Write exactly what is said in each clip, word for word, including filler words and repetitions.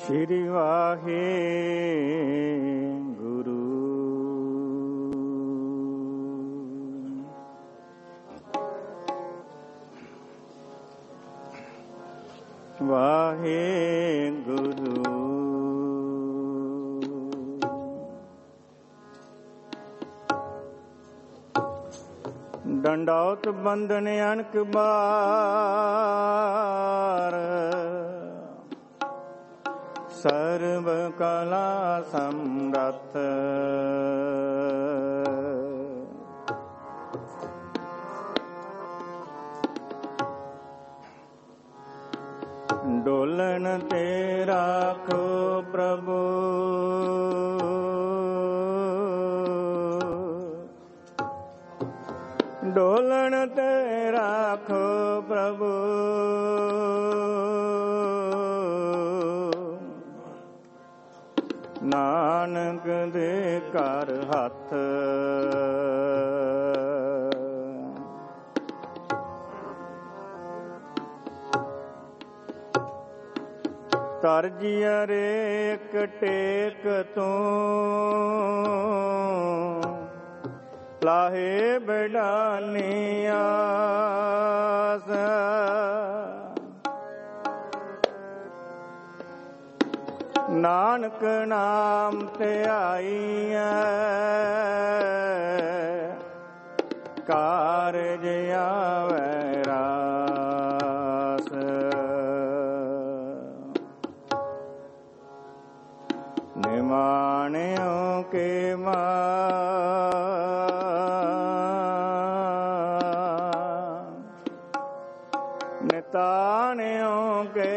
ਸ਼੍ਰੀ ਵਾਹਿਗੁਰੂ। ਵਾਹਿਗੁਰੂ ਡੰਡੌਤ ਬੰਧਨ ਅਨਕ ਬਾਰ, ਸਰਬ ਕਲਾ ਸਮਰੱਥ। ਡੋਲਣ ਤੇ ਰਾਖੋ ਪ੍ਰਭੂ, ਡੋਲਣ ਤੇ ਰਾਖੋ ਪ੍ਰਭੂ। ਨਾਨਕ ਦੇ ਘਰ ਹੱਥ, ਤਰਜੀ ਅਰੇਕ ਟੇਕ ਤੂੰ, ਲਾਹੇ ਬਡਾਨੀ ਆਸ। ਨਾਨਕ ਨਾਮ ਧਿਆਈਐ, ਕਾਰਜ ਆਵੈ ਰਾਸ। ਨਿਮਾਣਿਓ ਕੇ ਮਾਨ, ਨਿਤਾਣਿਓ ਕੇ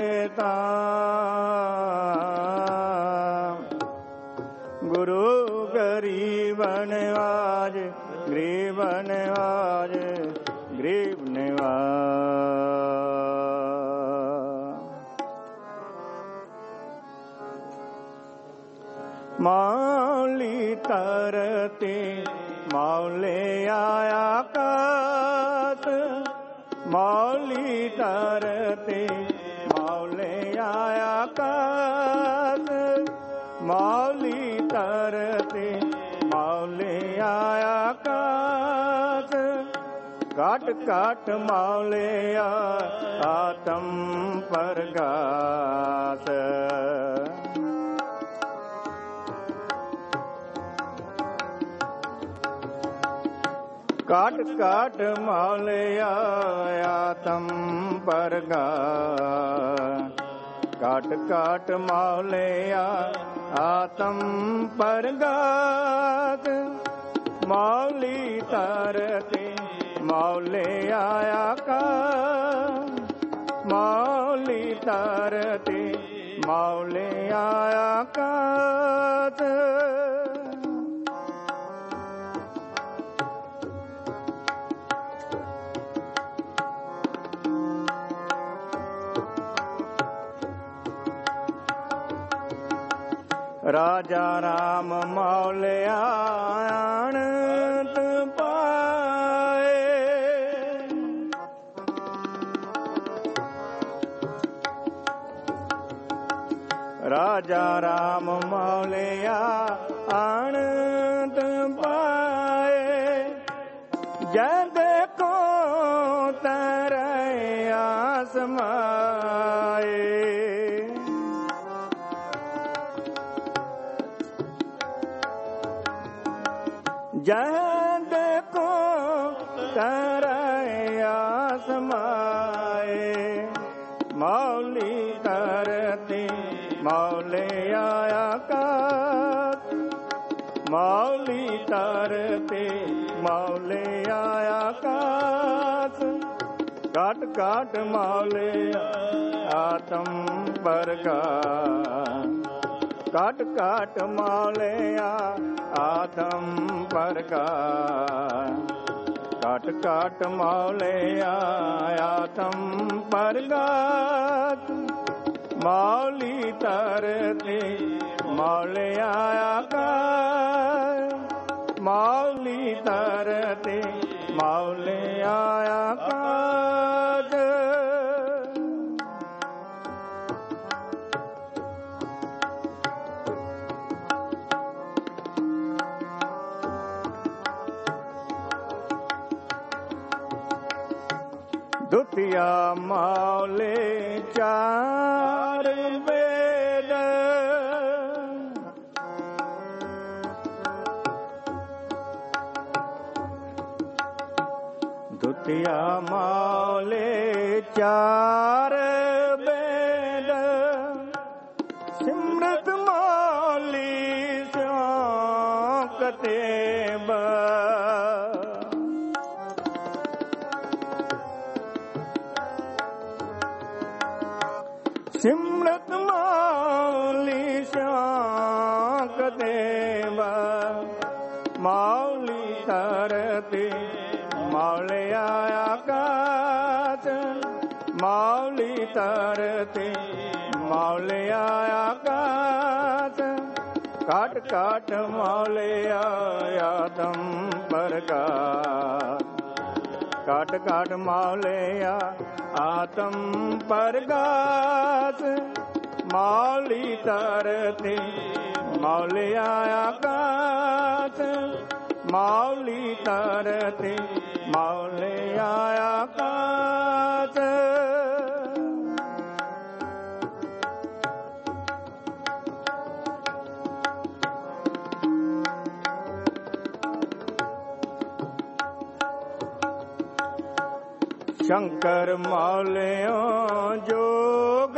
ਤਾਨ। ਗੁਰੂ ਗਰੀਬ ਨਿਵਾਜ, ਗਰੀਬ ਨਿਵਾਜ, ਗਰੀਬ ਨਿਵਾਜ। ਮੌਲੀ ਤਰਤੇ ਮੌਲੇ ਆਕਾਤ, ਮੌਲੀ ਤਰਤੇ ਮੌਲੇ ਆਕਾਤ। ਮੌਲੀ ਤਰਤੇ ਮੌਲੇ ਆਕਾਤ। ਘਟ ਘਟ ਮੌਲੇ ਆਤਮ ਪ੍ਰਗਾਸ। ਘਟ ਘਟ ਮੌਲਿਆ ਆਤਮ ਪ੍ਰਗਾਸ। ਘਟ ਘਟ ਮੌਲਿਆ ਆਤਮ ਪ੍ਰਗਾਸ। ਮੌਲੀ ਤਰਤੇ ਮੌਲਿਆ ਆਕਾਸ। ਮੌਲੀ ਤਰਤੇ ਮੌਲਿਆ ਆਕਾਸ। ਰਾਜਾ ਰਾਮ ਮੌਲਿਆ ਅਨੰਤ ਪਾਏ। ਰਾਜਾ ਰਾਮ ਮੌਲਿਆ ਅਨੰਤ ਪਾਏ। ਜੈ ਦੇਖੋ ਤਰੇ ਆਸਮਾਏ। ਜਹ ਦੇਖੋ ਤਰੇ ਆਸਮਾਏ। ਮੌਲੀ ਤਰਤੇ ਮੌਲੇ ਆਕਾਸ। ਮੌਲੀ ਤਰਤੇ ਮੌਲੇ ਆਕਾਸ। ਘਟ ਘਟ ਮੌਲੇ ਆਤਮ ਪ੍ਰਗਾਸ। ਘਟ ਘਟ ਮੌਲਿਆ ਆਤਮ ਪ੍ਰਗਾਸ। ਘਟ ਘਟ ਮੌਲਿਆ ਆਤਮ ਪ੍ਰਗਾਸ। ਮੌਲੀ ਤਰਤੇ ਮੌਲਿਆ ਆਕਾਸ। ਮੌਲੀ ਤਰਤੇ ਮੌਲਿਆ ਆਕਾਸ। ਦੁਤੀਆ ਮੌਲੇ ਚਾਰ ਵੇਦ ਦੁਤੀਆ ਮੌਲੇ ਚਾਰ ਵੇਦ ਸਿਮਰਤ ਮੌਲੀ ਸਿਉ ਕਤੇਬ ਸਿਮਰਤ ਮੌਲੀ ਸਿਉ ਕਤੇਬ ਮੌਲੀ ਧਰਤੀ ਮੌਲੇ ਆਕਾਸ਼ ਮੌਲੀ ਧਰਤੀ ਮੌਲੇ ਆਕਾਸ਼ ਕਾਟ ਕਾਟ ਮੌਲੇ ਆਤਮ ਪ੍ਰਕਾਸ਼ ਕਾਟ ਕਾਟ ਮੌਲੇ ਆਤਮ ਪ੍ਰਕਾਸ਼ ਮੌਲੀ ਧਰਤੀ ਮੌਲੇ ਆਕਾਸ਼ ਮੌਲੀ ਧਰਤੀ ਮੌਲੇ ਆਕਾਸ਼ ਸ਼ੰਕਰ ਮੌਲਿਓ ਜੋਗ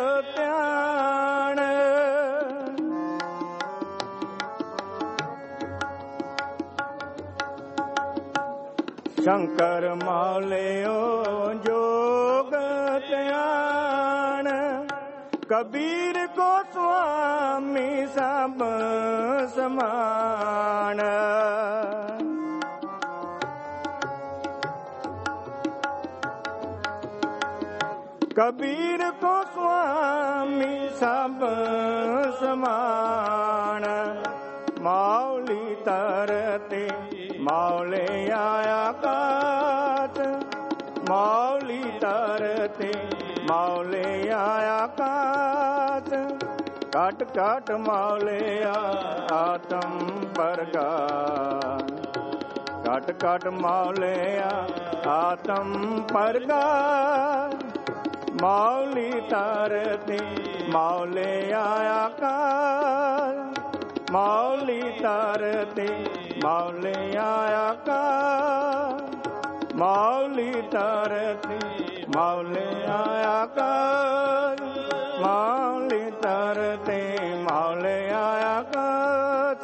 ਧਿਆਨ ਸ਼ੰਕਰ ਮੌਲਿਓ ਜੋਗ ਧਿਆਨ ਕਬੀਰ ਕੋ ਸੁਆਮੀ ਸਭ ਸਮਾਨ ਕਬੀਰ ਕੋ ਸੁਆਮੀ ਸਭ ਸਮਾਨ ਮੌਲੀ ਧਰਤੀ ਮੌਲੇ ਆਕਾਸ਼ ਮੌਲੀ ਧਰਤੀ ਮੌਲੇ ਆਕਾਸ਼ ਕਾਟ ਕਾਟ ਮੌਲੇ ਆਤਮ ਪ੍ਰਕਾਸ਼ ਕਾਟ ਕਾਟ ਮੌਲੇ ਆਤਮ ਪ੍ਰਕਾਸ਼ ਮੌਲੀ ਧਰਤੀ ਮੌਲੇ ਆਕਾਸ਼ ਮੌਲੀ ਧਰਤੀ ਮੌਲੇ ਆਕਾਸ਼ ਮੌਲੀ ਧਰਤੀ ਮੌਲੇ ਆਕਾਸ਼ ਮੌਲੀ ਧਰਤੀ ਮੌਲੇ ਆਕਾਸ਼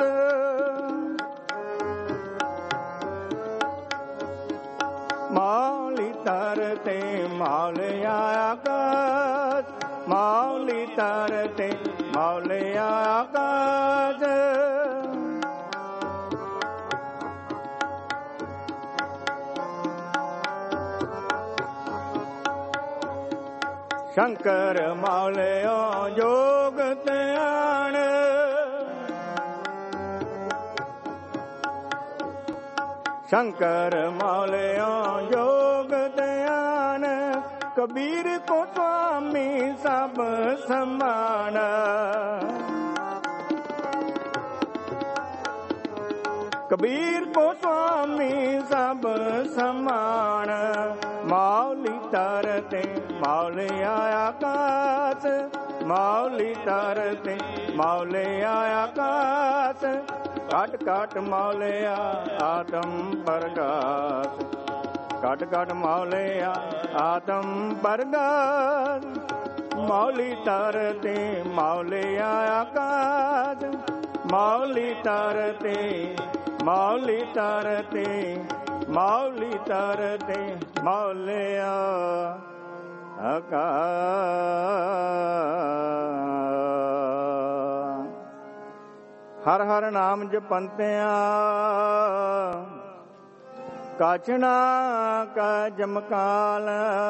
ਮੌਲੀ ਧਰਤੀ ਮੌਲੇ ਆਕਾਸ਼ ਮੌਲੀ ਧਰਤੀ ਮੌਲੇ ਆਕਾਸ਼ ਸ਼ੰਕਰ ਮੌਲਿਓ ਜੋਗ ਧਿਆਨ ਸ਼ੰਕਰ ਮੌਲਿਓ ਜੋਗ ਧਿਆਨ ਕਬੀਰ ਕੋ ਸੁਆਮੀ ਸਭ ਸਮਾਨ ਕਬੀਰ ਕੋ ਸੁਆਮੀ ਸਭ ਸਮਾਨ ਮੌਲੀ ਧਰਤੀ ਮੌਲੇ ਆਕਾਸ਼ ਮੌਲੀ ਧਰਤੀ ਮੌਲੇ ਆਕਾਸ਼ ਕਾਟ ਕਾਟ ਮੌਲੇ ਆਤਮ ਪ੍ਰਕਾਸ਼ ਕਾਟ ਕਾਟ ਮੌਲੇ ਆਤਮ ਪ੍ਰਕਾਸ਼ ਮੌਲੀ ਧਰਤੀ ਮੌਲੇ ਆਕਾਸ਼ ਮੌਲੀ ਧਰਤੀ ਮੌਲੀ ਧਰਤੀ ਮੌਲੀ ਧਰਤੀ ਮੌਲੇ ਆਕਾਸ਼ ਹਰ ਹਰ ਨਾਮ ਜਪੰਤਿਆਂ ਕਾਚਣਾ ਕਾ ਜਮਕਾਲ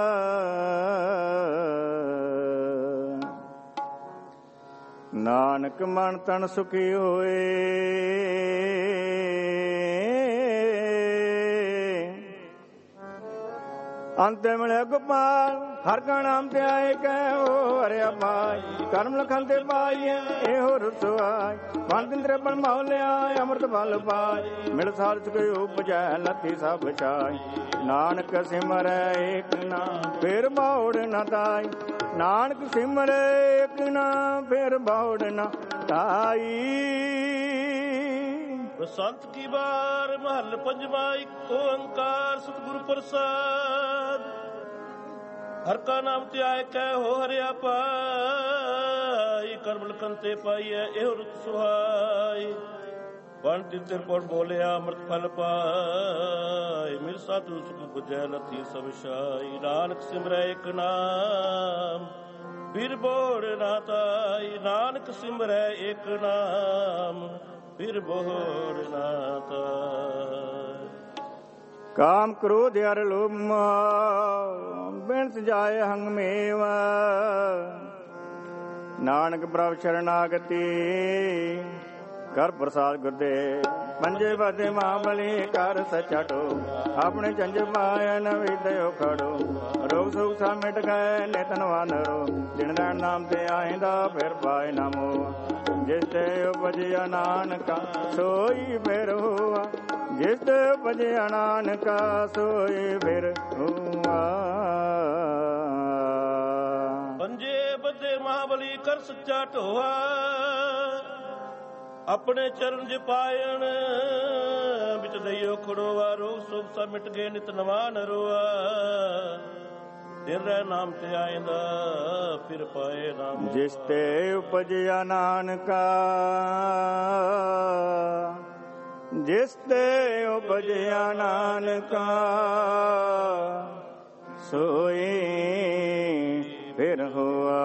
ਨਾਨਕ ਮਨ ਤਨ ਸੁਖੀ ਹੋਏ ਅੰਤ ਮਿਲਿਆ ਗੋਪਾਲ ਹਰ ਕਾ ਨਾਮ ਤੇ ਆਏ ਕਹਿ ਹੋ ਹਰਿਆ ਪਾਈ ਕਰਮ ਲਖਨ ਤੇ ਪਾਈਏ ਇਹੋ ਰਸਵਾਈ ਬੰਦ ਇੰਦਰ ਬਨ ਮੌਲਿਆ ਅੰਮ੍ਰਿਤ ਫਲ ਪਾਈ ਮਿਲ ਸਾਰਥ ਕੋਈ ਉਪਜੈ ਲੱਥੀ ਸਭ ਛਾਈ ਨਾਨਕ ਸਿਮਰੈ ਏਕ ਨਾਮ ਫਿਰ ਬਾਉੜ ਨਾ ਤਾਈ ਨਾਨਕ ਸਿਮਰੈ ਏਕ ਨਾਮ ਫਿਰ ਬਾਉੜ ਨਾ ਤਾਈ। ਬਸੰਤ ਕੀ ਬਾਰ ਮਹੱਲ ਪੰਜਵਾ ਇੱਕ ਓੰਕਾਰ ਸਤਿਗੁਰ ਪ੍ਰਸਾਦ ਹਰ ਕਾ ਨਾਮ ਤੇ ਆਏ ਕਹਿ ਹੋ ਹਰਿਆ ਪਾਈ ਕਰਮ ਲਖਨ ਤੇ ਪਾਈਐ ਇਹੋ ਰੁਤ ਸੁਹਾਈ ਬੰਦ ਇੰਦਰ ਬਨ ਬੋਲਿਆ ਅੰਮ੍ਰਿਤ ਫਲ ਪਾਈ ਮਿਲ ਸਾਧੂ ਸੁਖ ਬੁਝੈ ਲੱਥੀ ਸਭ ਛਾਈ ਨਾਨਕ ਸਿਮਰੈ ਏਕ ਨਾਮ ਫਿਰ ਬੋੜ ਨਾ ਤਾਈ ਨਾਨਕ ਸਿਮਰੈ ਏਕ ਨਾਮ ਫਿਰ ਬੋੜ ਨਾ ਤਾਈ। ਕਾਮ ਕ੍ਰੋਧ ਅਰ ਲੋਭ ਬਿਨਸ ਜਾਏ ਹੰਗ ਮੇਵਾ ਨਾਨਕ ਪ੍ਰਭ ਸ਼ਰਨਾਗਤੀ ਕਰ ਪ੍ਰਸਾਦ ਗੁਰਦੇ ਪੰਜੇ ਬਦੇ ਮਹਾਬਲੀ ਕਰ ਸਚਟੋ ਆਪਣੇ ਚੰਜ ਪਾਇਆ ਨ ਵਿਦਿਓ ਖੜੋ ਰੋਗ ਸੁਖ ਸਾ ਮਿਟ ਗਏ ਨਿਤਨ ਵਾਨਰੋ ਜਿਨ ਦਾ ਨਾਮ ਤੇ ਆਇਂਦਾ ਫਿਰ ਪਾਏ ਨਾਮੋ ਜਿਸ ਤੇ ਉਪਜਿਆ ਨਾਨਕਾ ਸੋਈ ਫਿਰ ਹੋਆ ਜਿਸ ਤੇ ਉਪਜਿਆ ਨਾਨਕਾ ਸੋਈ ਫਿਰ ਹੋਆ। ਪੰਜੇ ਬਦੇ ਮਹਾਬਲੀ ਕਰ ਸੱਚਾ ਢੋਆ ਆਪਣੇ ਚਰਨ ਜ ਪਾਇਣ ਵਿੱਚ ਦਈਓ ਖੜੋਆ ਰੋਗ ਸੁਖ ਸਭ ਮਿਟ ਗਏ ਨਿਤ ਨਵਾ ਨਰੋਆ ਤੇਰੇ ਨਾਮ ਤੇ ਆਇਂਦਾ ਫਿਰ ਪਾਏ ਨਾਮ ਜਿਸ ਤੇ ਉਪਜਿਆ ਨਾਨਕਾ ਜਿਸ ਤੇ ਉਪਜਿਆ ਨਾਨਕਾ ਸੋਈ ਫਿਰ ਹੋਆ।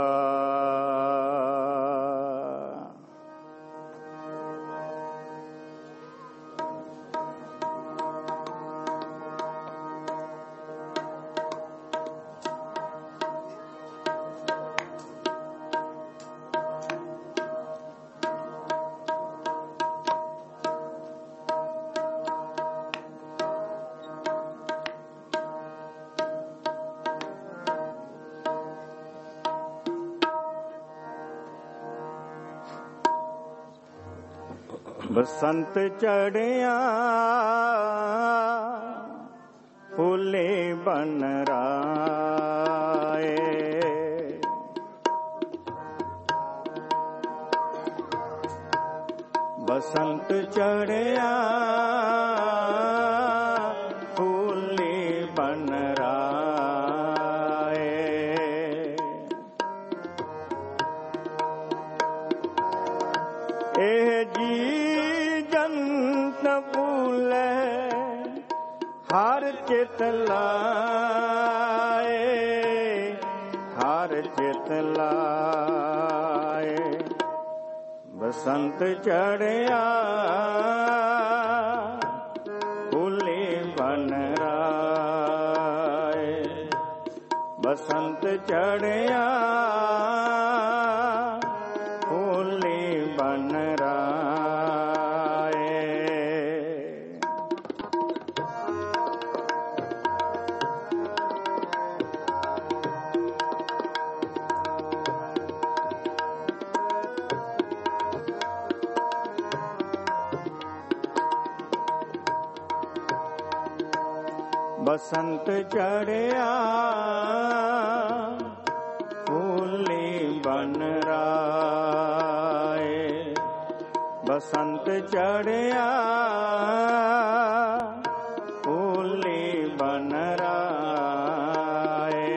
ਬਸੰਤ ਚੜਿਆ ਫੁੱਲੇ ਬਨ ਰਾਏ ਬਸੰਤ ਚੜਿਆ ਫੁੱਲੇ ਬਨ ਰਾਏ ਇਹ ਜੀ ਹਰ ਚਿਤ ਲਾਏ ਹਰ ਚਿਤ ਲਾਏ ਬਸੰਤ ਚੜਿਆ ਫੁੱਲੇ ਬਨ ਰਾਏ ਬਸੰਤ ਚੜਿਆ ਫੁੱਲੇ ਬਨ ਰਾਏ। ਬਸੰਤ ਚੜਿਆ ਫੁੱਲੇ ਬਨ ਰਾਏ ਬਸੰਤ ਚੜਿਆ ਫੁੱਲੇ ਬਨ ਰਾਏ।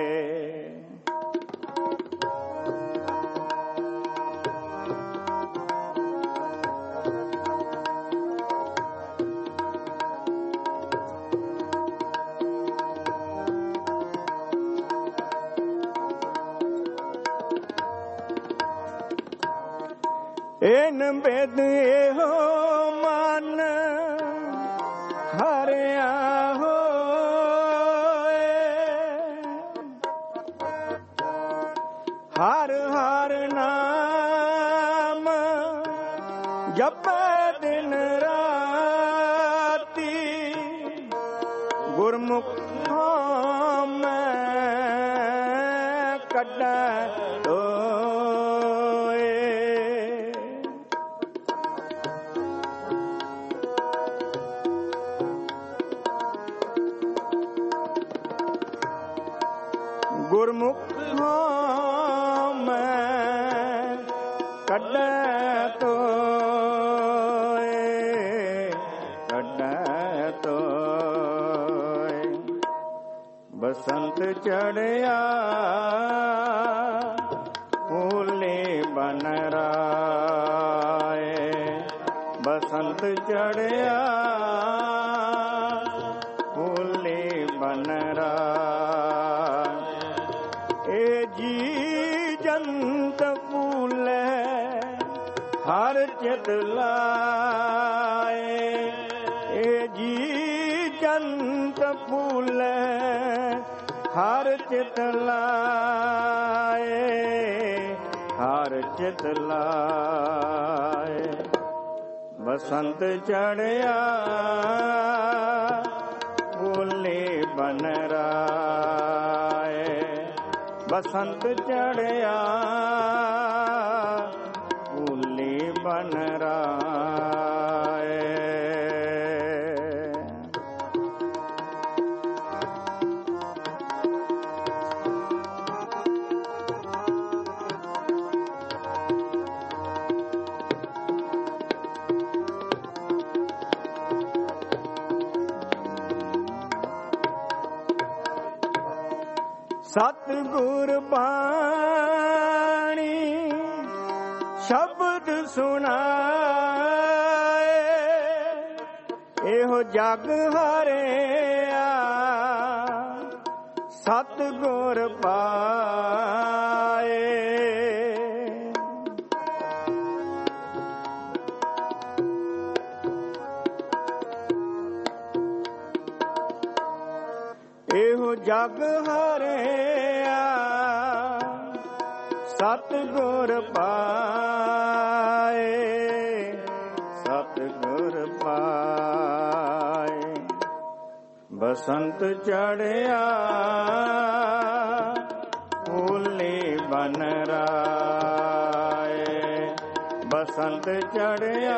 ਏਨ ਬੇਦ ਇਹੋ ਮਨ ਹਰਿਆ ਹੋਏ ਹਰ ਹਰ ਨਾਮ ਜਪੈ ਦਿਨ ਰਾਤੀ ਗੁਰਮੁਖ ਕੱਢੈ ਤੋਏ। ਗੁਰਮੁਖ ਮੈਂ ਕੱਢੈ ਤੋਏ, ਕੱਢੈ ਤੋਏ। ਬਸੰਤ ਚੜਿਆ ਫੂਲੇ ਬਨ ਰਾਏ, ਬਸੰਤ ਚੜਿਆ ਫੂਲੇ ਬਨ ਰਾਏ। ਏ ਜੀ ਜੰਤ ਫੂਲੇ ਹਰ ਚਿਤ ਲਾਏ, ਏ ਜੀ ਜੰਤ ਫੂਲੇ ਹਰ ਚਿਤ ਲਾਏ, ਹਰ ਚਿਤ ਲਾਏ। ਬਸੰਤ ਚੜਿਆ ਫੂਲੇ ਬਨ ਰਾਏ, ਬਸੰਤ ਚੜਿਆ ਫੂਲੇ ਬਨ ਰਾਏ। ਸਤਿਗੁਰ ਬਾਣੀ ਸ਼ਬਦ ਸੁਣਾਏ, ਇਹੋ ਜਗ ਹਾਰਿਆ ਸਤਿਗੁਰ ਪਾਏ। ਇਹੋ ਜਗ ਹਾਰਿਆ ਸਤਿਗੁਰ ਪਾਏ, ਸਤਿਗੁਰ ਪਾਏ। ਬਸੰਤ ਚੜਿਆ ਫੂਲੇ ਬਨ ਰਾਏ, ਬਸੰਤ ਚੜਿਆ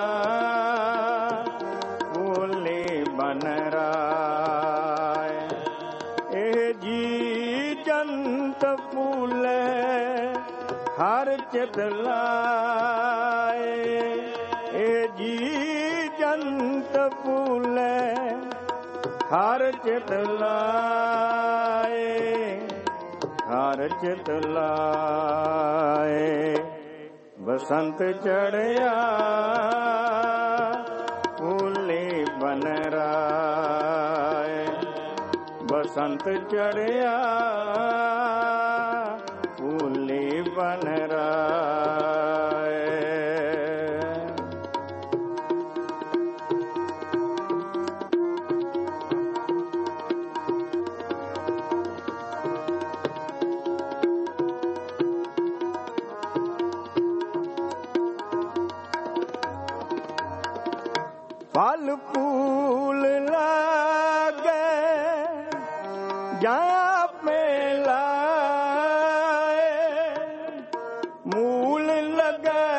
ਫੂਲੇ ਬਨ ਰਾਏ। ਇਹ ਜੀ ਜੰਤ ਫੂਲੇ ਹਰ ਚਿਤ ਲਾਏ, ਇਹ ਜੀ ਜੰਤ ਫੂਲੇ ਹਰ ਚਿਤ ਲਾਏ, ਹਰ ਚਿਤ ਲਾਏ। ਬਸੰਤ ਚੜਿਆ ਫੂਲੇ ਬਨ ਰਾਏ, ਬਸੰਤ ਚੜਿਆ ਫੂਲੇ ਬਨ ਰਾਏ। ਫਲ ਫੂਲ ਲਾਗੇ ਜਾਂ ਲਾਏ, ਮੂਲ ਲਗੇ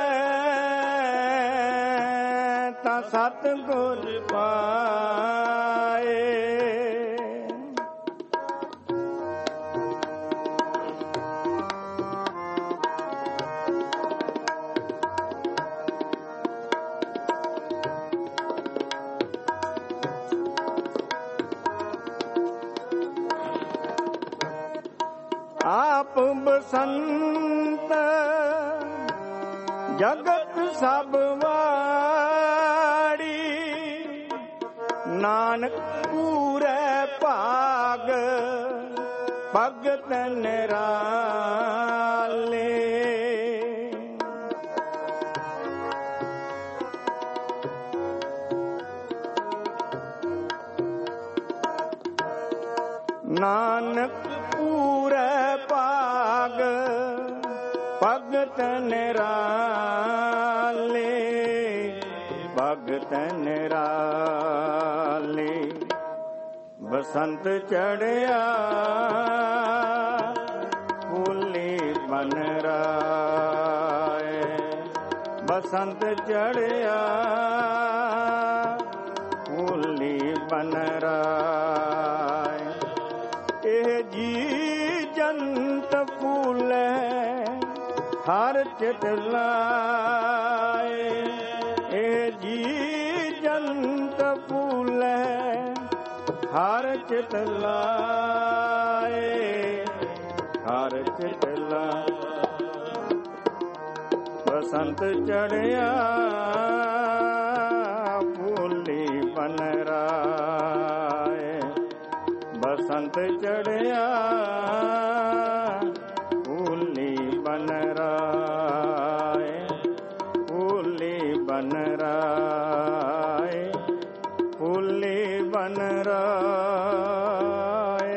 ਤਾਂ ਸਤਿਗੁਰ ਪਾਏ। ਆਪ ਬਸੰਤ ਜਗਤ ਸਭ ਵਾੜੀ, ਨਾਨਕ ਪੂਰੇ ਭਾਗ ਭਗਤ ਨਿਰਾਲੇ। ਨਾਨਕ ਪੂਰੇ ਭਾਗ ਭਗਤ ਨਿਰਾਲੇ, ਭਗਤ ਨਿਰਾਲੇ। ਬਸੰਤ ਚੜਿਆ ਫੂਲ ਬਨ ਰਾਏ। ਬਸੰਤ ਚੜਿਆ ਫੂਲੀ ਬਨ ਰਾਏ। ਇਹ ਜੀ ਜੰਤ ਫੂਲੇ ਹਰ ਚਿਤ ਲਾਏ। ਇਹ ਜੀ ਜੰਤ ਫੂਲੇ ਹਰ ਚਿਤ ਲਾਏ। ਹਰ ਚਿਤ ਲਾਏ। ਬਸੰਤ ਚੜਿਆ ਫੂਲੀ ਬਨ ਰਾਏ। ਬਸੰਤ ਚੜਿਆ ਫੂਲੀ ਬਨ ਰਾਏ। ਫੂਲੀ ਬਨ ਰਾਏ। ਫੂਲੀ ਬਨ ਰਾਏ।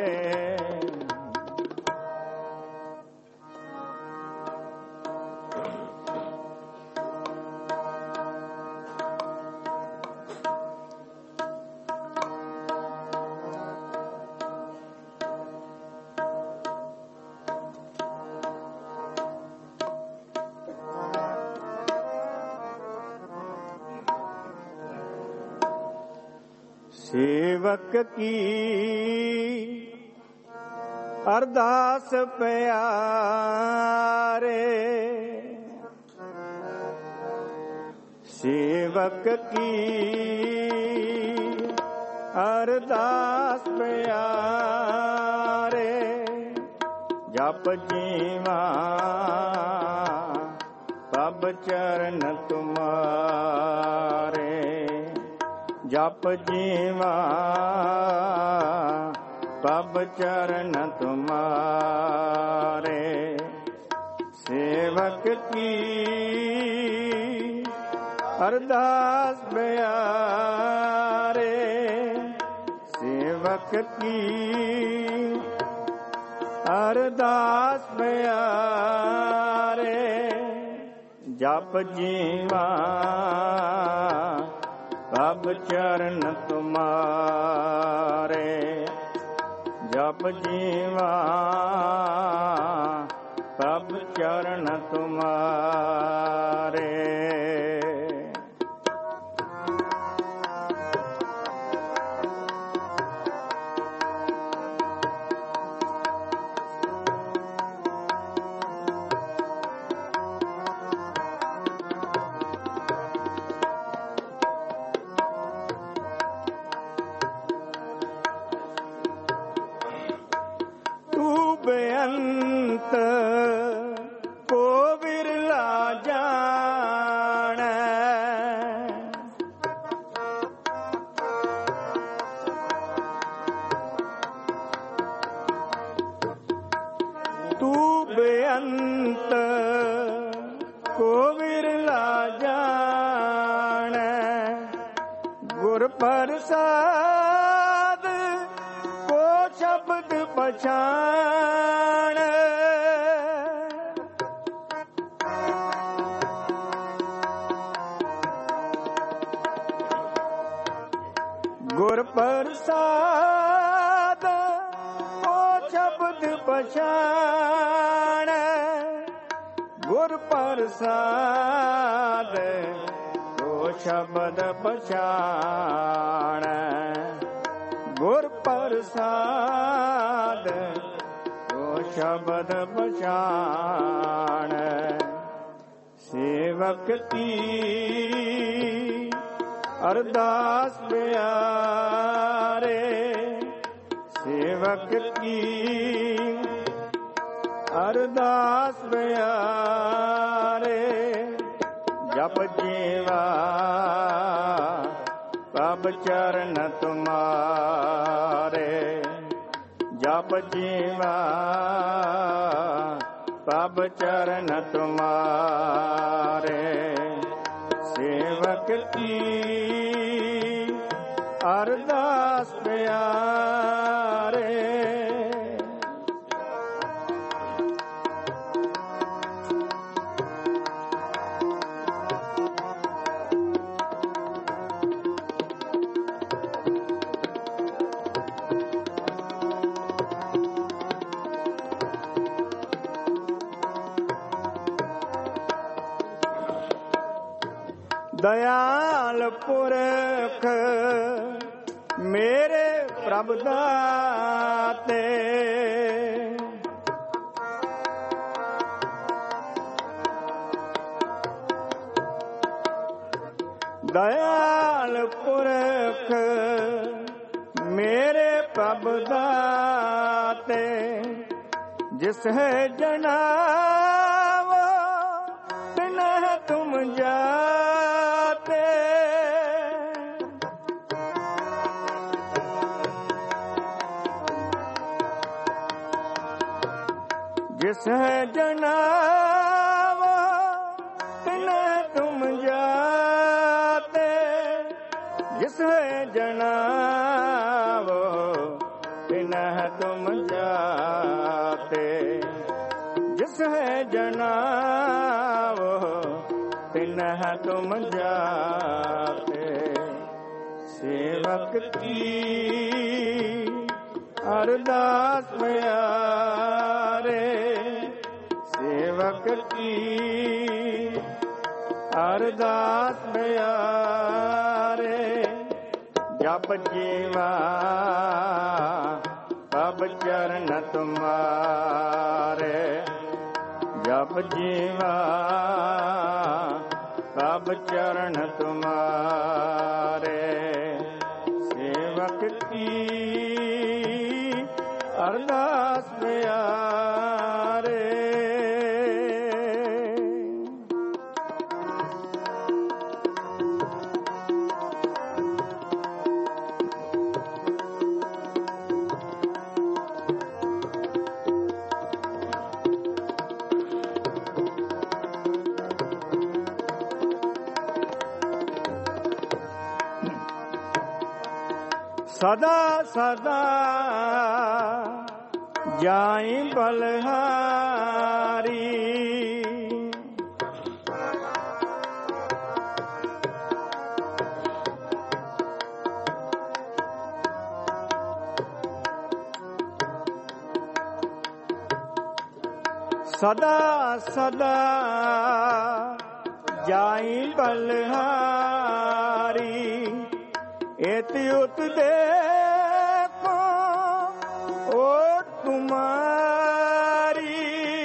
ਸੇਵਕ ਕੀ ਅਰਦਾਸ ਪਿਆਰੇ। ਸੇਵਕ ਕੀ ਅਰਦਾਸ ਪਿਆਰੇ। ਜਪ ਜੀਵਾ ਤਬ ਚਰਨ ਤੁਮਾਰੇ। ਜਪ ਜੀਵਾ ਤਬ ਚਰਨ ਤੁਮਾਰੇ। ਸੇਵਕ ਕੀ ਅਰਦਾਸ ਪਿਆਰੇ। ਸੇਵਕ ਕੀ ਅਰਦਾਸ ਪਿਆਰੇ। ਜਪ ਜੀਵਾ ਤਬ ਚਰਨ ਤੁਮਾਰੇ। ਜਪ ਜੀਵਾ ਤਬ ਚਰਨ ਤੁਮਾਰੇ। ਬੇਅੰਤ ਕੋ ਵਿਰਲਾ ਜਾਣੈ। ਤੂੰ ਬੇਅੰਤ ਕੋ ਵਿਰਲਾ ਜਾਣੈ। ਗੁਰ ਪ੍ਰਸਾਦ ਕੋ ਸ਼ਬਦ ਪਛਾਣ। ਗੁਰ ਪ੍ਰਸਾਦ ਕੋ ਸ਼ਬਦ ਪਛਾਣ। ਗੁਰ ਪ੍ਰਸਾਦ ਕੋ ਸ਼ਬਦ ਪਛਾਣ। ਗੁਰ ਪ੍ਰਸਾਦ ਕੋ ਸ਼ਬਦ ਪਛਾਣ। ਸੇਵਕ ਕੀ ਅਰਦਾਸ ਪਿਆਰੇ। ਸੇਵਕ ਕੀ ਅਰਦਾਸ ਪਿਆਰੇ। ਜਪ ਜੀਵਾ ਤਬ ਚਰਨ ਤੁਮਾਰੇ। ਜਪ ਜੀਵਾ ਤਬ ਚਰਨ ਤੁਮਾਰੇ। ਸੇਵਕ ਕੀ ਅਰਦਾਸ ਪਿਆਰੇ। ਦਇਆਲ ਪੁਰਖ ਮੇਰੇ ਪ੍ਰਭ ਦਾਤੇ, ਦਇਆਲ ਪੁਰਖ ਮੇਰੇ ਪ੍ਰਭ ਦਾਤੇ, ਜਿਸ ਹੈ ਜਨਾਵੋ ਤਿਨਹ ਤੁਮ ਜਾਤੇ, जिस है जनाब तिन्ह तुम जाते, जिस है जनाब तिन्ह तुम जाते, जिस है जनाब तिन्ह तुम जाते। सेवक की अरदास प्यारे, सेवक की अरदास प्यारे, जप जीवा तब चरण तुम्हारे, जप जीवा तब चरण तुम्हारे। सेवक की अरदास प्यारे, सदा सदा जाई बलहारी, सदा सदा जाई बलहारी, एति उत देखो ओ तुम्हारी,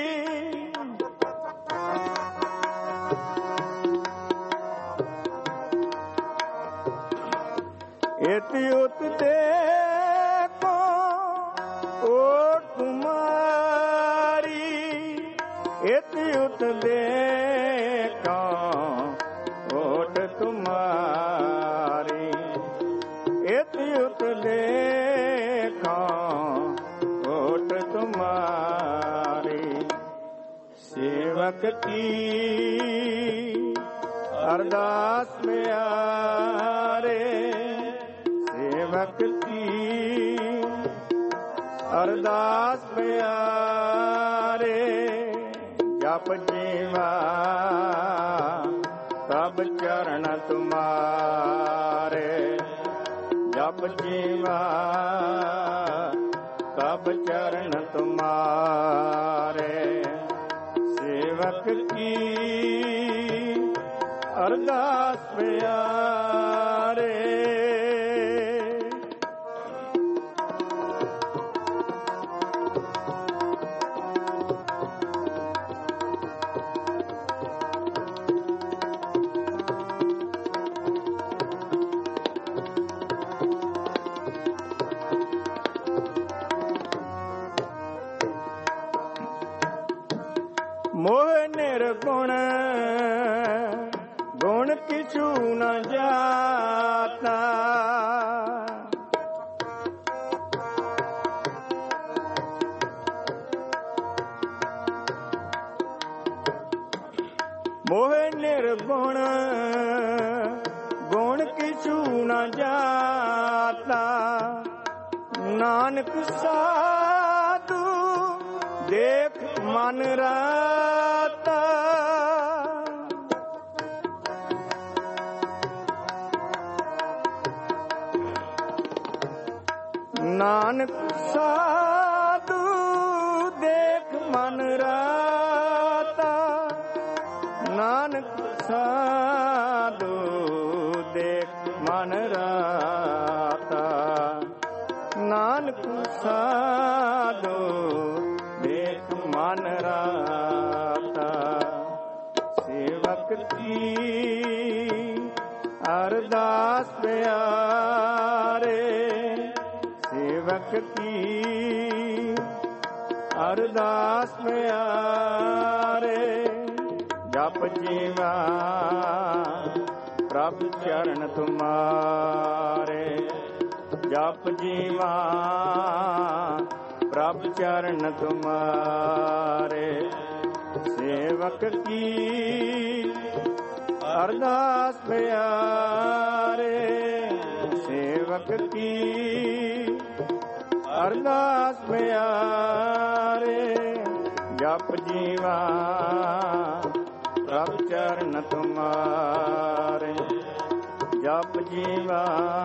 एति उत देखो ओ तुम्हारी, एति उत देखो ओट तुम्हारी, एति उत देखो ओट तुम्हारी। सेवक की अरदास प्यारे, सेवक की अरदास प्यारे, जप जीवा तब चरण तुम्हारे, जप जीवा तब चरण तुम्हारे। सेवक की अरदास प्यारे, मोह निर्गुण गुण किछु न जाता, मोह निर्गुण गुण किछु न जाता, नानक साधु देख मन राता, नानक साधु देख मन राता, नानक साधु ਮਨ ਰਾਤਾ। ਨਾਨਕ ਸਾਧੂ ਦੇਖ ਮਨ ਰਾਤਾ। ਸੇਵਕ ਕੀ ਅਰਦਾਸ ਪਿਆਰੇ, ਸੇਵਕ ਕੀ ਅਰਦਾਸ ਪਿਆਰੇ। ਜਪ ਜੀਵਾ ਪ੍ਰਭ ਚਰਨ ਤੁਮਾਰੇ, ਜਪ ਜੀਵਾ ਪ੍ਰਭ ਚਰਨ ਤੁਮਾਰੇ। ਸੇਵਕ ਕੀ ਅਰਦਾਸ ਪਿਆਰੇ, ਸੇਵਕ ਕੀ ਅਰਦਾਸ ਪਿਆਰੇ। ਜਪ ਜੀਵਾ ਪ੍ਰਭ ਚਰਨ ਤੁਮਾਰੇ, ਜਪ ਜੀਵਾ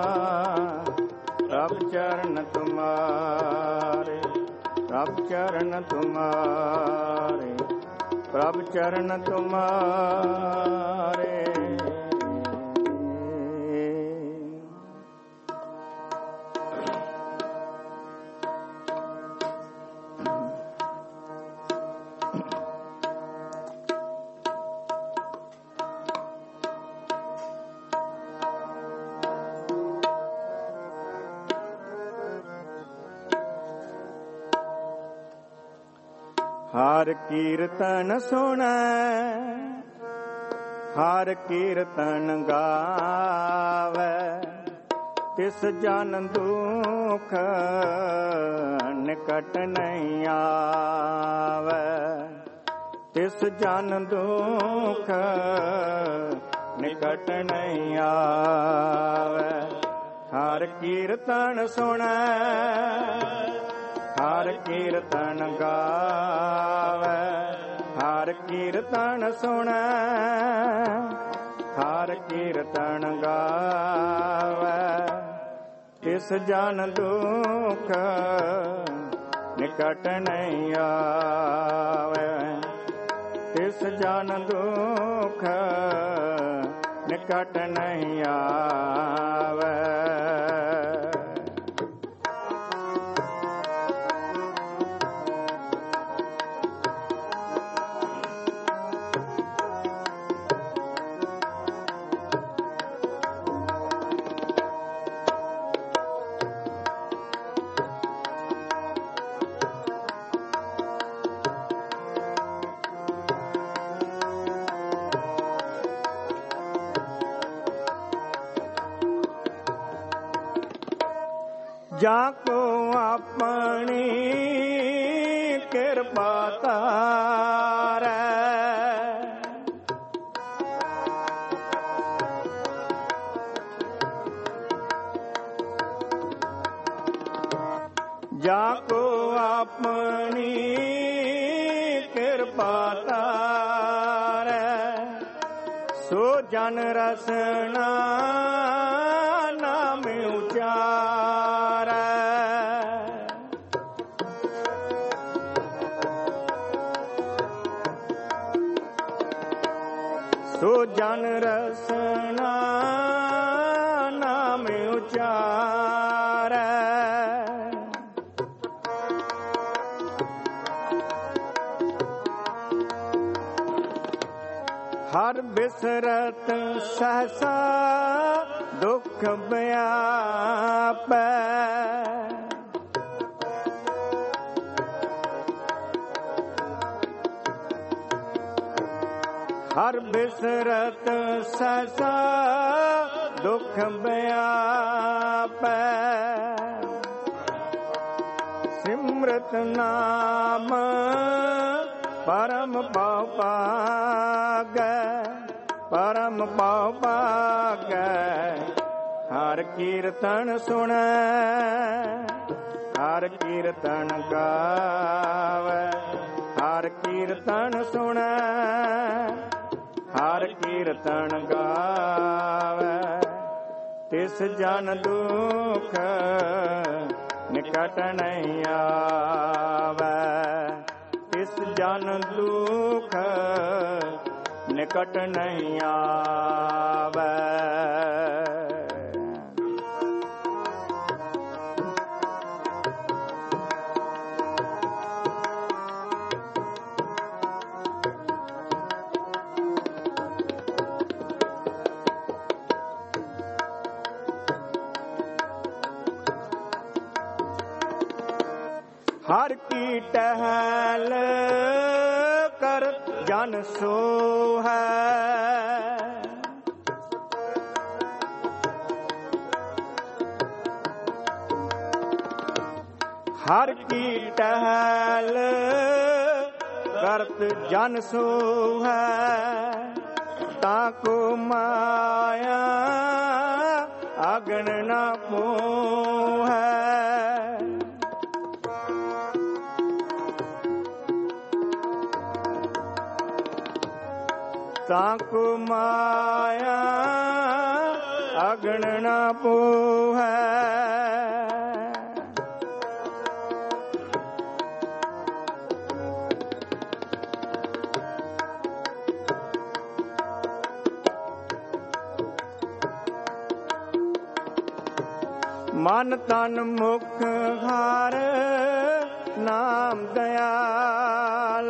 ਪ੍ਰਭ ਚਰਨ ਤੁਮਾਰੇ, ਪ੍ਰਭ ਚਰਨ ਤੁਮਾਰੇ, ਪ੍ਰਭ ਚਰਨ ਤੁਮਾਰੇ। ਹਰ ਕੀਰਤਨ ਸੁਣੈ, ਹਰ ਕੀਰਤਨ ਗਾਵੈ। ਤਿਸ ਜਨ ਦੁਖ ਨਿਕਟ ਨਹੀਂ ਆਵੈ, ਤਿਸ ਜਨ ਦੁਖ ਨਿਕਟ ਨਹੀਂ ਆਵੈ। ਹਰ ਕੀਰਤਨ ਸੁਣੈ, ਹਰ ਕੀਰਤਨ ਗਾਵੈ। ਹਰ ਕੀਰਤਨ ਸੁਣੈ, ਹਰ ਕੀਰਤਨ ਗਾਵੈ। ਤਿਸ ਜਨ ਦੁਖ ਨਿਕਟ ਨਹੀਂ ਆਵੈ, ਤਿਸ ਜਨ ਦੁਖ ਨਿਕਟ ਨਹੀਂ ਆਵੈ। ਜਾ ਕੋ ਆਪਣੀ ਕਿਰਪਾ ਤਾਰੈ, ਜਾ ਕੋ ਆਪਣੀ ਕਿਰਪਾ ਤਾਰੈ। ਸੋ ਜਨ ਰਸਨਾ ਨਾਮ ਉਚਾਰੈ, ਸੋ ਜਨ ਰਸਨਾ ਨਾਮ ਉਚਾਰੈ। ਹਰ ਬਿਸਰਤ ਸਹਸਾ ਦੁਖ ਵਿਆਪੈ, ਹਰ ਬਿਸਰਤ ਸਹਸਾ ਦੁਖ ਵਿਆਪੈ। ਸਿਮਰਤ ਨਾਮ ਪਰਮ ਪਉ ਪਾਗੈ, ਪਰਮ ਪਉ ਪਾਗੈ। ਹਰ ਕੀਰਤਨ ਸੁਣੈ, ਹਰ ਕੀਰਤਨ ਗਾਵੈ। ਹਰ ਕੀਰਤਨ ਸੁਣੈ, ਹਰ ਕੀਰਤਨ ਗਾਵੈ। ਤਿਸ ਜਨ ਦੁਖ ਨਿਕਟ ਨਹੀਂ ਆਵੈ, ਤਿਸ ਜਨ ਦੁਖ ਨਿਕਟ ਨਹੀਂ ਆਵੈ। ਹਰ ਕੀ ਟਹਿਲ ਕਰ ਜਨ ਸੋ ਹੈ। ਹਰ ਕੀ ਟਹਿਲ ਕਰਤ ਜਨ ਸੋ ਹੈ। ਤਾਂ ਕੋ ਮਾਇਆ ਆਗਣ ਨਾ ਮੋਹੈ। ਤਾਂ ਕੋ ਮਾਇਆ ਆਗਣ ਨਾ ਮੋਹੈ। ਮਨ ਤਨ ਮੁਖ ਹਾਰ ਨਾਮ ਦਇਆਲ।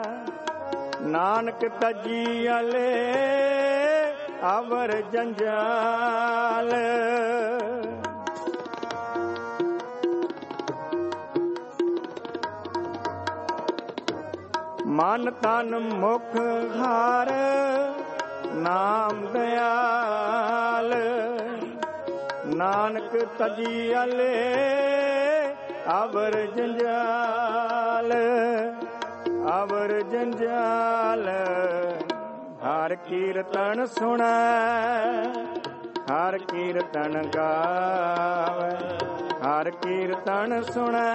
ਨਾਨਕ ਤਜੀਅਲੇ ਅਵਰ ਜੰਜਾਲ। ਮਨ ਤਨ ਮੁਖ ਹਾਰ ਨਾਮ ਦਇਆਲ। ਨਾਨਕ ਤਜੀਅਲੇ ਅਵਰ ਜੰਜਾਲ। ਅਵਰ ਜੰਜਾਲ। ਹਰ ਕੀਰਤਨ ਸੁਣੈ ਹਰ ਕੀਰਤਨ ਗਾਵੈ। ਹਰ ਕੀਰਤਨ ਸੁਣੈ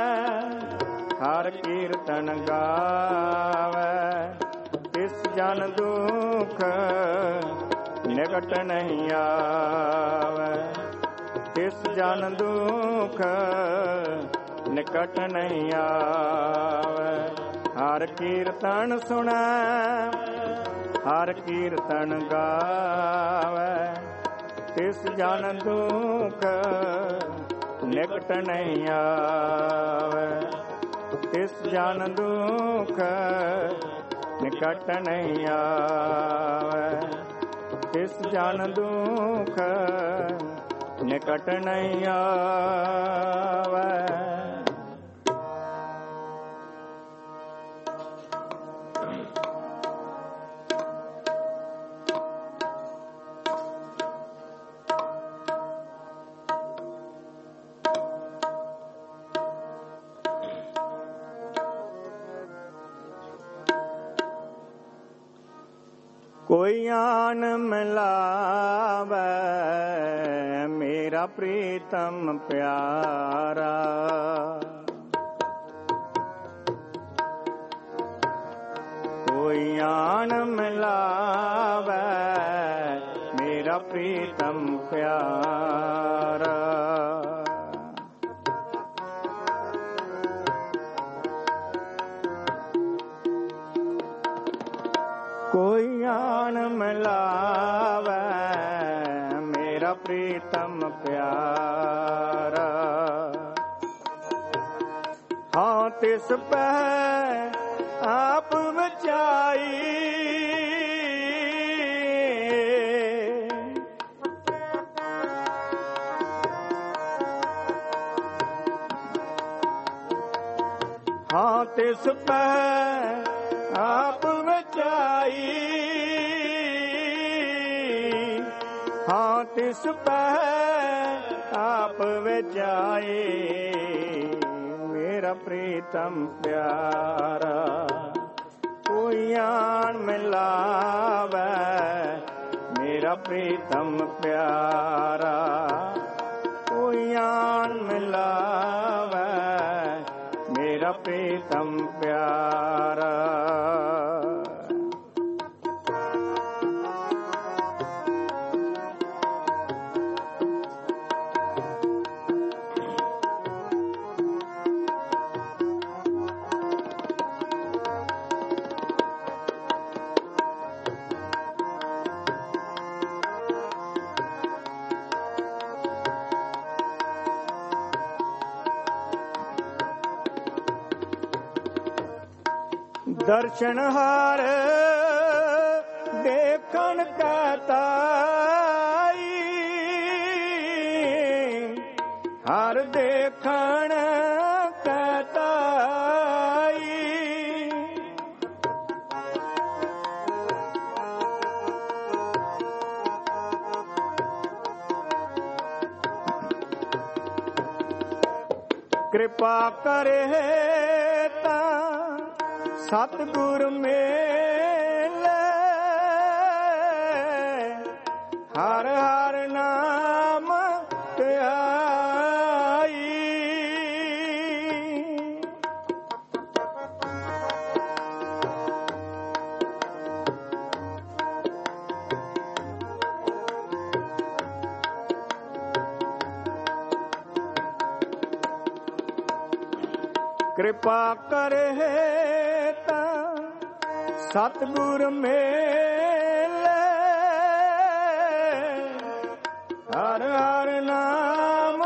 ਹਰ ਕੀਰਤਨ ਗਾਵੈ। ਤਿਸ ਜਨ ਦੁਖ ਨਿਕਟ ਨਹੀਂ ਆਵੈ। ਤਿਸ ਜਨ ਦੁਖ ਨਿਕਟ ਨਹੀਂ ਆਵੈ। ਹਰ ਕੀਰਤਨ ਸੁਣੈ ਹਰ ਕੀਰਤਨ ਗਾਵੈ। ਤਿਸ ਜਨ ਦੁਖ ਨਿਕਟ ਨਹੀਂ ਆਵੈ। ਤਿਸ ਜਨ ਦੁਖ ਨਿਕਟ ਨਹੀਂ ਆਵੈ। ਤਿਸ ਜਨ ਦੁਖ ਨਿਕਟ ਨਹੀਂ ਆਵੈ। ਕੋਈ ਆਨ ਮਿਲਾਵੈ ਮੇਰਾ ਪ੍ਰੀਤਮ ਪਿਆਰਾ। ਕੋਈ ਆਨ ਮਿਲਾਵੈ ਮੇਰਾ ਪ੍ਰੀਤਮ ਪਿਆਰਾ। ਕੋਈ ਆਨ ਮਿਲਾਵੈ ਮੇਰਾ ਪ੍ਰੀਤਮ ਪਿਆਰਾ। ਹਾਂ ਤਿਸ ਪੈ ਆਪ ਬਚਾਈ। ਹਾਂ ਤਿਸ ਪੈ ਆਪ ਬਚਾਈ। ਹਾਂ ਤਿਸ ਪੈ ਆਪ ਬਚਾਈ। ਮੇਰਾ ਪ੍ਰੀਤਮ ਪਿਆਰਾ। ਕੋਈ ਆਨ ਮਿਲਾਵੈ ਮੇਰਾ ਪ੍ਰੀਤਮ ਪਿਆਰਾ। ਕੋਈ ਆਨ ਮਿਲਾਵੈ ਮੇਰਾ ਪ੍ਰੀਤਮ ਪਿਆਰਾ। ਦਰਸ਼ਨ ਹਾਰ ਦੇਖਣ ਕਾ ਤਾਈ। ਹਰ ਦੇਖਣ ਕਾ ਤਾਈ। ਕਿਰਪਾ ਕਰੇ ਤਾਂ ਸਤਿਗੁਰ ਮੇਲੇ, ਹਰ ਹਰ ਨਾਮ ਧਿਆਈ। ਕਿਰਪਾ ਕਰੇ ਤਾਂ ਸਤਿਗੁਰ ਮੇਲੇ, ਹਰ ਹਰ ਨਾਮ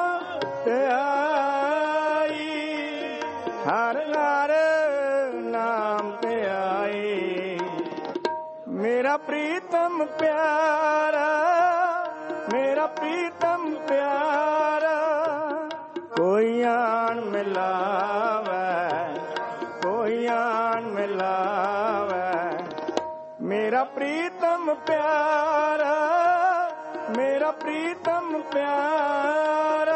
ਧਿਆਈ, ਹਰ ਹਰ ਨਾਮ ਧਿਆਈ। ਮੇਰਾ ਪ੍ਰੀਤਮ ਪਿਆਰਾ, ਮੇਰਾ ਪ੍ਰੀਤਮ ਪਿਆਰਾ, ਕੋਈ ਆਣ ਮਿਲਾਵੇ, ਕੋਈ ਆਣ ਮਿਲਾਵੇ। ਮੇਰਾ ਪ੍ਰੀਤਮ ਪਿਆਰਾ, ਮੇਰਾ ਪ੍ਰੀਤਮ ਪਿਆਰਾ।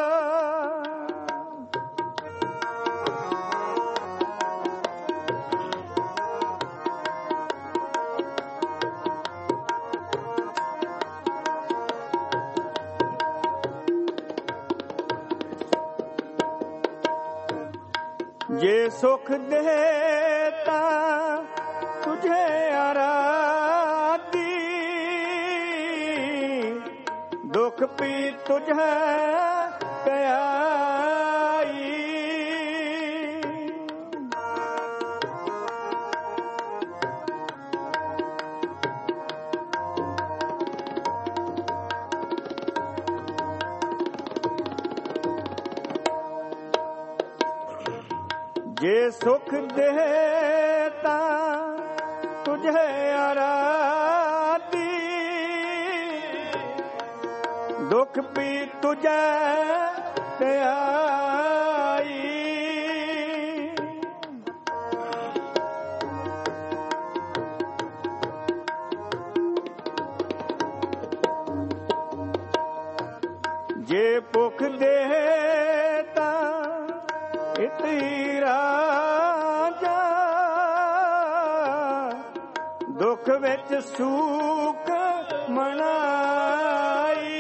ਜੇ ਸੁਖ ਦੇ ਤਾਂ ਤੁਝੇ ਆਰਾਧੀ, ਦੁਖ ਪੀ ਤੁਝੇ ਪਿਆਈ। ਜੇ ਸੁਖ ਦੇ ਤਾਂ ਤੁਝੇ ਆਰਾਧੀ, ਦੁਖ ਪੀ ਤੁਝੇ ਧਿਆਈ। ਜੇ ਭੁਖ ਦੇ ਤਾਂ ਇਤੀ ਰਾਜਾ, ਦੁਖ ਵਿੱਚ ਸੂਖ ਮਨਾਈ,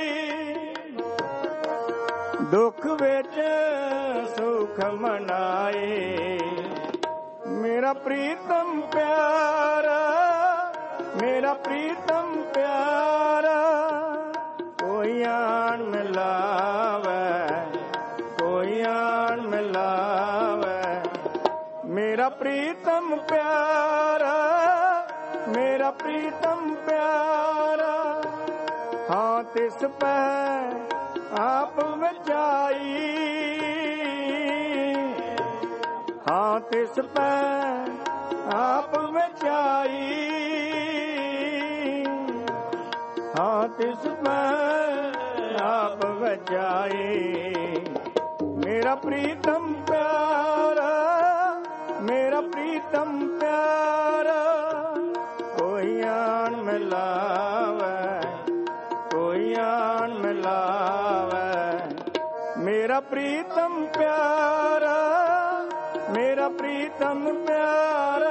ਦੁਖ ਵਿੱਚ ਸੁਖ ਮਨਾਈ। ਮੇਰਾ ਪ੍ਰੀਤਮ ਪਿਆਰਾ, ਮੇਰਾ ਪ੍ਰੀਤਮ ਪਿਆਰਾ, ਕੋਈ ਆਣ ਮਿਲਾਵੇ, ਕੋਈ ਆਣ ਮਿਲਾਵੇ। ਮੇਰਾ ਪ੍ਰੀਤਮ ਪਿਆਰਾ, ਮੇਰਾ ਪ੍ਰੀਤਮ ਪਿਆਰਾ। ਹਾਂ ਤਿਸ ਪੈ ਆਪ ਵਜਾਈ, ਹਾਂ ਤਿਸ ਪੈ ਆਪ ਵਜਾਈ, ਹਾਂ ਤਿਸ ਪੈ ਆਪ ਵਜਾਈ। ਮੇਰਾ ਪ੍ਰੀਤਮ ਪਿਆਰਾ, ਮੇਰਾ ਪ੍ਰੀਤਮ ਪਿਆਰਾ, ਕੋਈ ਆਣ ਮਿਲਾਵੇ, ਕੋਈ ਆਣ ਮਿਲਾਵੇ। ਮੇਰਾ ਪ੍ਰੀਤਮ ਪਿਆਰਾ, ਮੇਰਾ ਪ੍ਰੀਤਮ ਪਿਆਰਾ।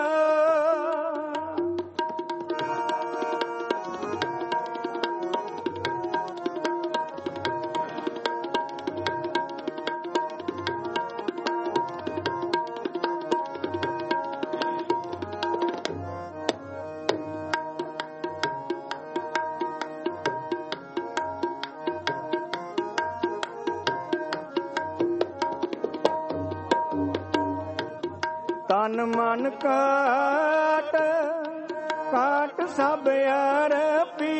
ਤਨ ਮਨ ਕਾਟ ਕਾਟ ਸਭ ਅਰਪੀ,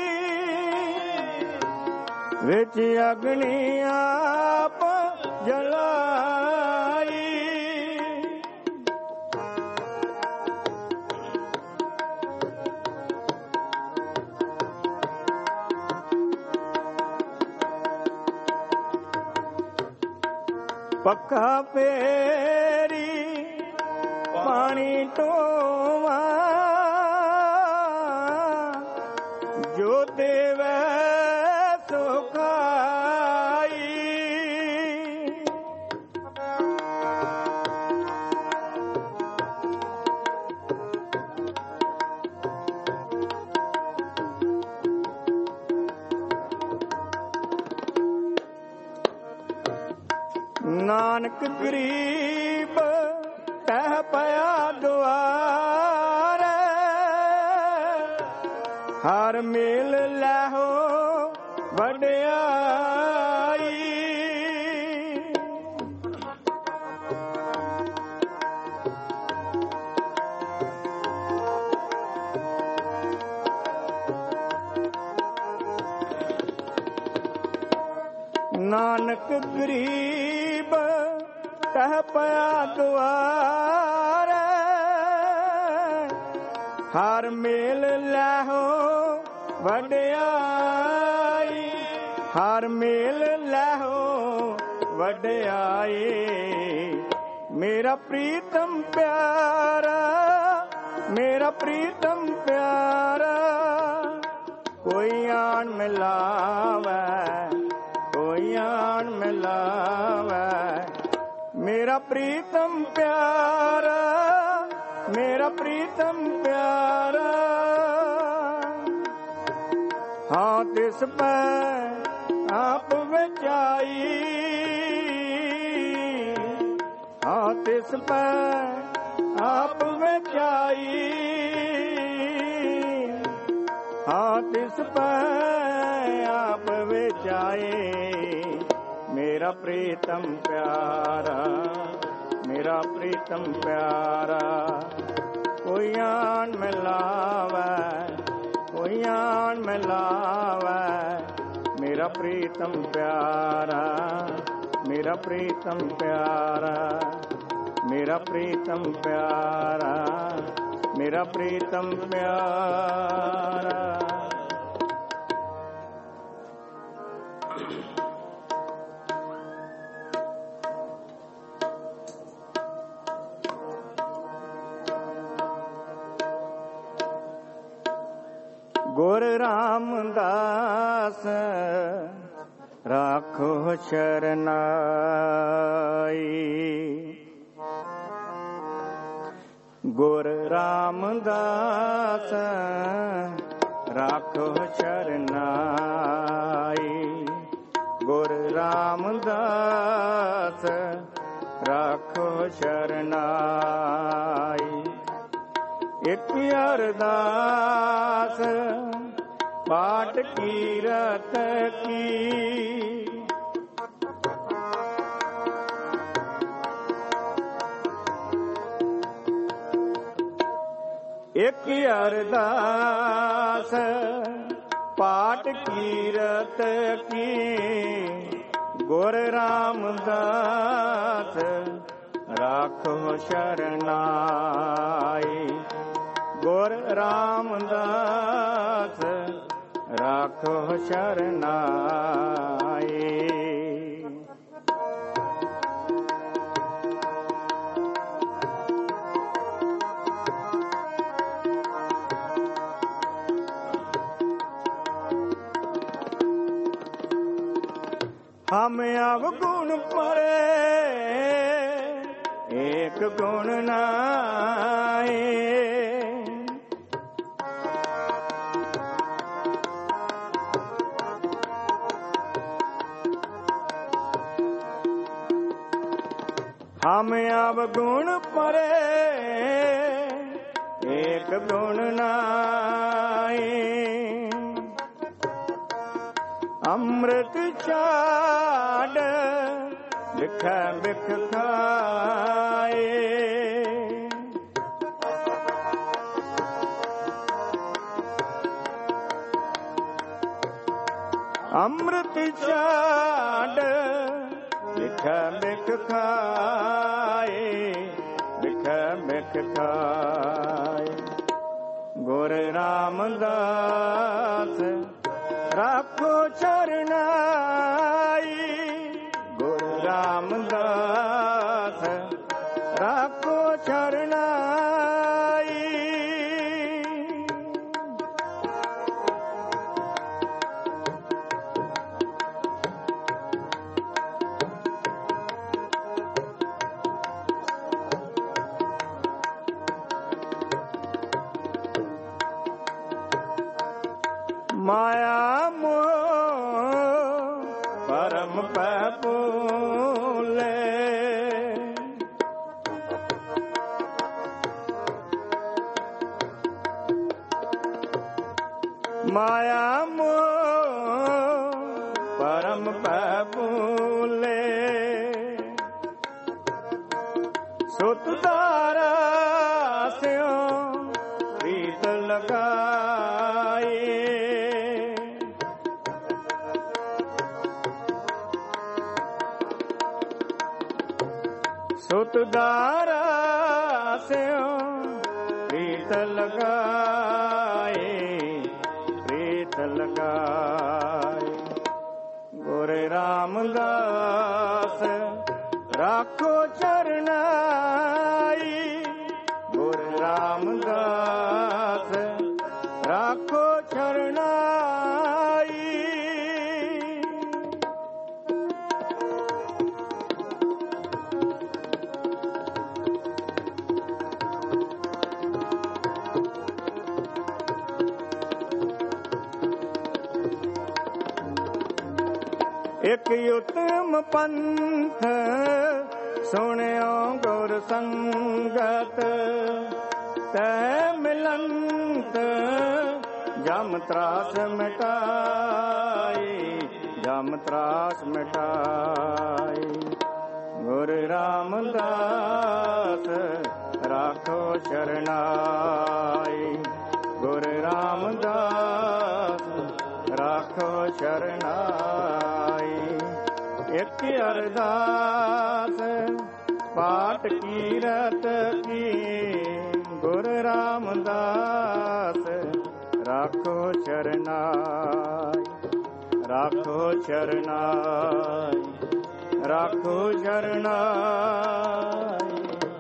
ਵਿੱਚ ਅਗਨੀ ਆਪ ਜਲਾਈ। ਪੱਕਾ ਪੇਰੀ ਪਾਣੀ ਢੋਵਾ, ਜੋ ਦੇਵੈ ਸੋ ਖਾਈ। ਨਾਨਕ ਗਰੀਬ ਤਹਿ ਪਿਆ ਦੁਆਰ, ਹਰ ਮੇਲ ਲੈਹੋ ਵਡਿਆਈ। ਨਾਨਕ ਗਰੀਬ ਤਹਿ ਪਿਆ ਦੁਆਰ, ਹਰ ਮੇਲ ਲੈਹੋ ਵਡਿਆਈ, ਹਰ ਮੇਲ ਲੈਹੋ ਵਡਿਆਈ। ਮੇਰਾ ਪ੍ਰੀਤਮ ਪਿਆਰਾ, ਮੇਰਾ ਪ੍ਰੀਤਮ ਪਿਆਰਾ, ਕੋਈ ਆਣ ਮਿਲਾਵੈ, ਕੋਈ ਆਣ ਮਿਲਾਵੈ। ਮੇਰਾ ਪ੍ਰੀਤਮ ਪਿਆਰਾ, ਮੇਰਾ ਪ੍ਰੀਤਮ ਪਿਆਰਾ, ਹਾਂ ਤਿਸ ਪੈ ਆਪ ਵਿਚਾਈ, ਹਾਂ ਤਿਸ ਪੈ ਆਪ ਵਿਚਾਈ, ਹਾਂ ਤਿਸ ਪੈ ਆਪ ਵਿਚਾਈ। ਮੇਰਾ ਪ੍ਰੀਤਮ ਪਿਆਰਾ, ਮੇਰਾ ਪ੍ਰੀਤਮ ਪਿਆਰਾ, ਕੋਈ ਆਣ ਮਿਲਾਵੈ, ਕੋਈ ਆਣ ਮਿਲਾਵੈ। ਮੇਰਾ ਪ੍ਰੀਤਮ ਪਿਆਰਾ, ਮੇਰਾ ਪ੍ਰੀਤਮ ਪਿਆਰਾ, ਮੇਰਾ ਪ੍ਰੀਤਮ ਪਿਆਰਾ, ਮੇਰਾ ਪ੍ਰੀਤਮ ਪਿਆਰਾ। ਗੁਰ ਰਾਮਦਾਸ ਰਾਖੋ ਸ਼ਰਨਾਈ, ਗੁਰ ਰਾਮਦਾਸ ਰਾਖੋ ਸ਼ਰਨਾਈ, ਗੁਰ ਰਾਮਦਾਸ ਰਾਖੋ ਸ਼ਰਨਾਈ। ਇੱਕ ਅਰਦਾਸ ਪਾਠ ਕੀਰਤ ਕੀ, ਇੱਕ ਅਰਦਾਸ ਪਾਠ ਕੀਰਤ ਕੀ, ਗੁਰ ਰਾਮਦਾਸ ਰਾਖੋ ਸ਼ਰਨਾਈ, ਗੁਰ ਰਾਮਦਾਸ ਰਾਖੋ ਸ਼ਰਨਾਈ। ਹਮ ਅਵਗੁਣ ਪਰੇ ਏਕ ਗੁਣ ਨਾਏ, ਹਮ ਅਵਗੁਣ ਪਰੇ ਏਕ ਗੁਣ ਨਾਏ। ਅੰਮ੍ਰਿਤ ਛਾੜ ਬਿਖੈ ਬਿਖ ਖਾਏ, ਅੰਮ੍ਰਿਤ ਛਾੜ ਬਿਖੈ ਬਿਖ ਖਾਏ, ਬਿਖੈ ਬਿਖ ਖਾਏ। ਗੁਰ ਰਾਮਦਾਸ ਰਾਖੋ ਸ਼ਰਨਾਈ, ਗੁਰ ਰਾਮਦਾਸ ਰਾਖੋ ਸ਼ਰਨਾਈ। ਮਾਇਆ ਮੋਹ ਪਰਮ ਪੈ ਭੂਲੇ, मोह परम पै भूले सुत दारा स्यो प्रीत लगाए सुत दारा स्यो प्रीत लगाए प्रीत लगाए गोरे रामदास राखो चरनाई गोरे रामदास राखो चरनाई एक उत्तम पंथ सुनियो गुर संगत तै मिलंत जम त्रास मिटाई जम त्रास मिटाई गुर रामदास राखो शरणाई गुर रामदास राखो शरणाई एक अरदास पाठ कीरत की गुर रामदास राखो शरणाई राखो शरणाई राखो शरणाई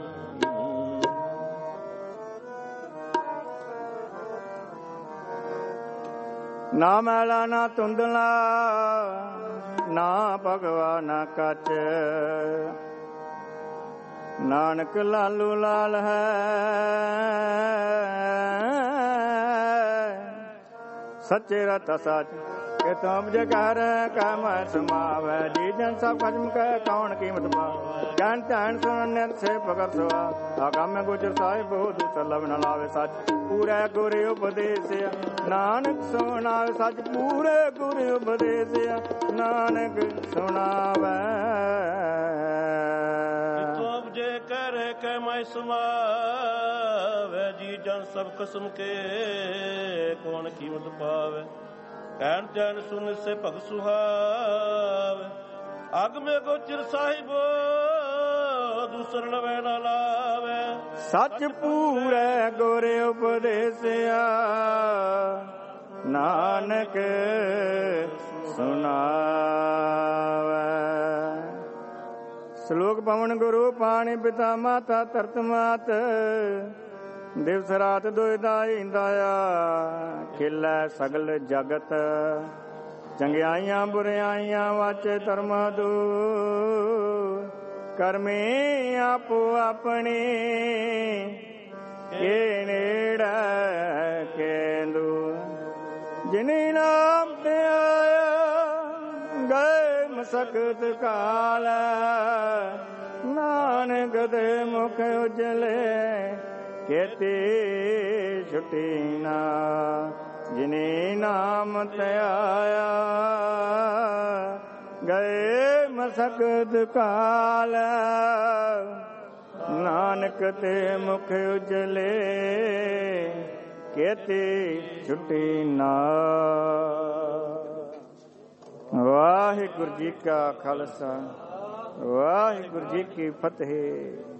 ना मैला ना धुंधला ना भगवा ना कच नानक लालू लाल है सच्चे रत सच के तुम जे कर कै मैं समावै जी जन सब खत्म कै कौन कीमत पावे ज्ञान ध्यान सुन नित से पकर सुआ आगम गुजर साहिब बहुत सलब न लावे सच पूरे गुर उपदेश नानक सुनावे सच पूरे गुर उपदेश नानक सुनावे तुम जे कर कै मैं समावै जी जन सब कसम के कौन कीमत पावे कहन चैन सुन से भग सुहावे अग में गोचर साहिबो दूसर नवे न लावे सच पूरे गुर उपदेसिया नानक सुनावे श्लोक पवन गुरु पानी पिता माता तरत मात दिवस रात दुहिदाई दाया खिलै सगल जगत चंगियाइयां बुरियाइयां वाचे धर्म दूर करमी आपो अपनी के नेड़ा केंदू जिनी नाम ते आया गए मसकत काल नानक दे मुख उजले केती छुटी ना जिनी नाम ते आया गए मसकत काल नानक ते मुख उजले केती छुटी ना। वाहिगुरु जी का खालसा वाहिगुरु जी की फतेह।